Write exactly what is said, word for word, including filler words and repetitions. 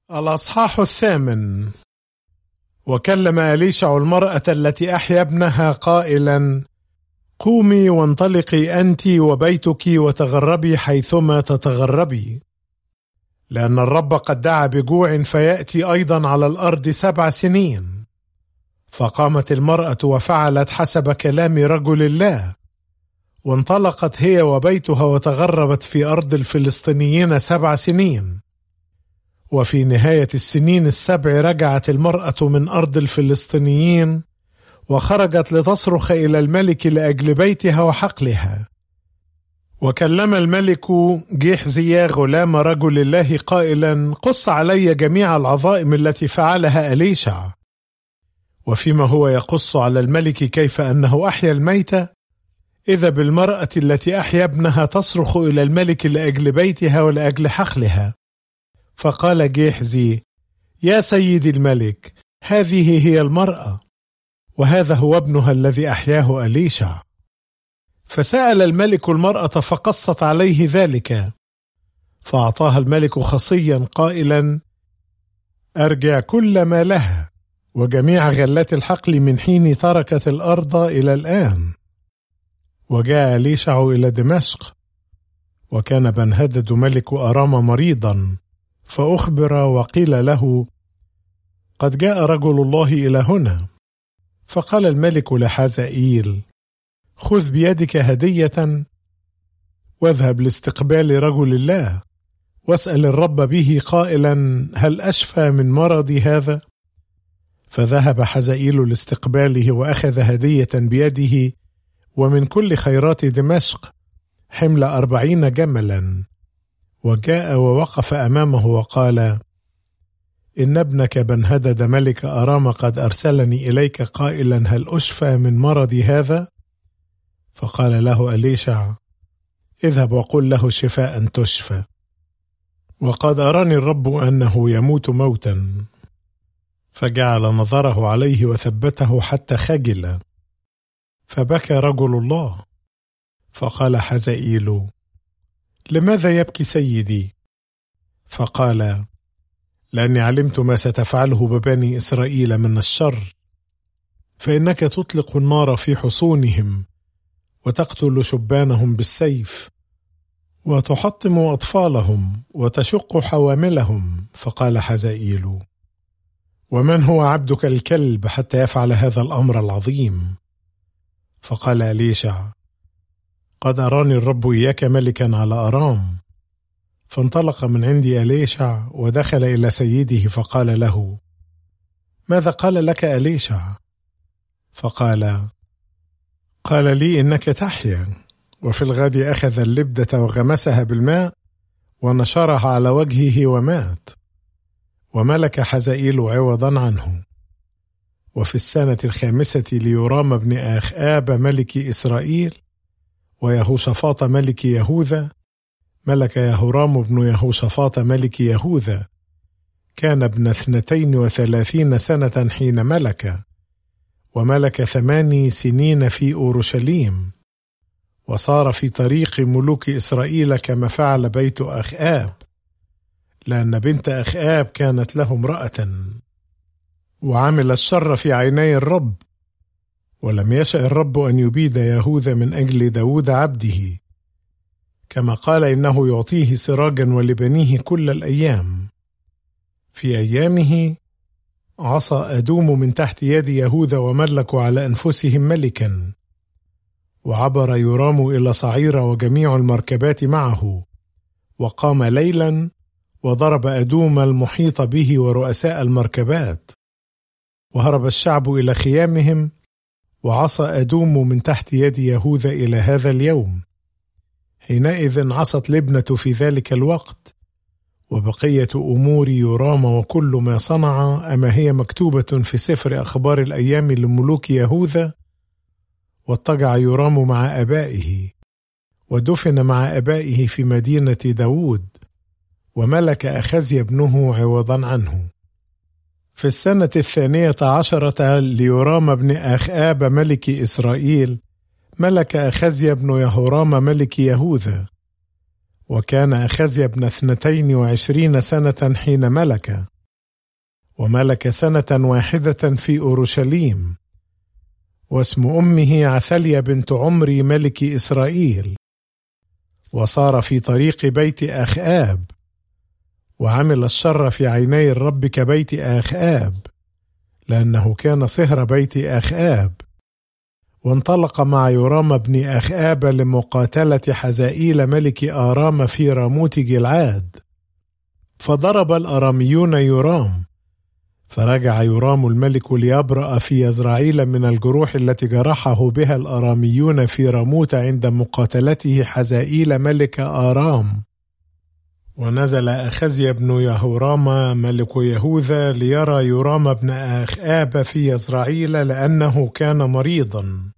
الأصحاح الثامن. وكلم أليشع المرأة التي أحيا ابنها قائلا: قومي وانطلقي أنت وبيتك وتغربي حيثما تتغربي، لأن الرب قد دعا بجوع فيأتي أيضا على الأرض سبع سنين. فقامت المرأة وفعلت حسب كلام رجل الله، وانطلقت هي وبيتها وتغربت في أرض الفلسطينيين سبع سنين. وفي نهاية السنين السبع رجعت المرأة من أرض الفلسطينيين، وخرجت لتصرخ إلى الملك لأجل بيتها وحقلها. وكلم الملك جيحزي غلام رجل الله قائلا: قص علي جميع العظائم التي فعلها أليشع. وفيما هو يقص على الملك كيف أنه أحيا الميتة، إذا بالمرأة التي أحيا ابنها تصرخ إلى الملك لأجل بيتها ولأجل حقلها. فقال جيحزي: يا سيدي الملك، هذه هي المرأة، وهذا هو ابنها الذي أحياه أليشع. فسأل الملك المرأة فقصت عليه ذلك، فأعطاها الملك خصيا قائلا: أرجع كل ما لها وجميع غلات الحقل من حين تركت الأرض إلى الآن. وجاء أليشع إلى دمشق، وكان بنهدد ملك أرام مريضا، فأخبر وقيل له: قد جاء رجل الله إلى هنا. فقال الملك لحزائيل: خذ بيدك هدية واذهب لاستقبال رجل الله، واسأل الرب به قائلا: هل أشفى من مرضي هذا؟ فذهب حزائيل لاستقباله وأخذ هدية بيده ومن كل خيرات دمشق حمل أربعين جملا، وجاء ووقف أمامه وقال: إن ابنك بنهدد ملك أرام قد أرسلني إليك قائلا: هل أشفى من مرضي هذا؟ فقال له أليشع: اذهب وقل له شفاء تشفى، وقد أراني الرب أنه يموت موتا. فجعل نظره عليه وثبته حتى خجل، فبكى رجل الله. فقال حزائيل: لماذا يبكي سيدي؟ فقال: لأني علمت ما ستفعله ببني إسرائيل من الشر، فإنك تطلق النار في حصونهم وتقتل شبانهم بالسيف وتحطم أطفالهم وتشق حواملهم. فقال حزائيل: ومن هو عبدك الكلب حتى يفعل هذا الأمر العظيم؟ فقال أليشع: قد أراني الرب إياك ملكا على أرام. فانطلق من عندي أليشع ودخل إلى سيده، فقال له: ماذا قال لك أليشع؟ فقال: قال لي إنك تحيا. وفي الغد أخذ اللبدة وغمسها بالماء ونشرها على وجهه ومات. وملك حزائيل عوضا عنه. وفي السنة الخامسة ليورام بن أخآب ملك إسرائيل ويهوشافاط ملك يهوذا، ملك يهورام بن يهوشافاط ملك يهوذا، كان ابن اثنتين وثلاثين سنة حين ملك، وملك ثماني سنين في أورشليم. وصار في طريق ملوك إسرائيل كما فعل بيت أخآب، لأن بنت أخآب كانت له امرأة، وعمل الشر في عيني الرب، ولم يشأ الرب أن يبيد يهوذا من أجل داود عبده، كما قال إنه يعطيه سراجا ولبنيه كل الأيام. في أيامه عصى أدوم من تحت يد يهوذا وملكوا على أنفسهم ملكا. وعبر يورام إلى صعير وجميع المركبات معه، وقام ليلا وضرب أدوم المحيط به ورؤساء المركبات. وهرب الشعب إلى خيامهم، وعصى أدوم من تحت يد يهوذا إلى هذا اليوم. حينئذ عصت لبنة في ذلك الوقت. وبقية أمور يورام وكل ما صنع أما هي مكتوبة في سفر أخبار الأيام لملوك يهوذا. واضطجع يورام مع أبائه، ودفن مع أبائه في مدينة داود، وملك أخزيا ابنه عوضا عنه. في السنة الثانية عشرة ليورام بن أخآب ملك إسرائيل، ملك أخزيا بن يهورام ملك يهوذا، وكان أخزيا ابن اثنتين وعشرين سنة حين ملك. وملك سنة واحدة في أورشليم، واسم أمه عثليا بنت عمري ملك إسرائيل. وصار في طريق بيت أخآب، وعمل الشر في عيني الرب كبيت أخآب، لأنه كان صهر بيت أخآب. وانطلق مع يورام بن أخآب لمقاتلة حزائيل ملك آرام في راموت جلعاد، فضرب الأراميون يورام، فرجع يورام الملك ليبرأ في يزرعيل من الجروح التي جرحه بها الأراميون في راموت عند مقاتلته حزائيل ملك آرام. ونزل أخزيا بن يهورام ملك يهوذا ليرى يورام بن أخآب في يزرعيل، لأنه كان مريضا.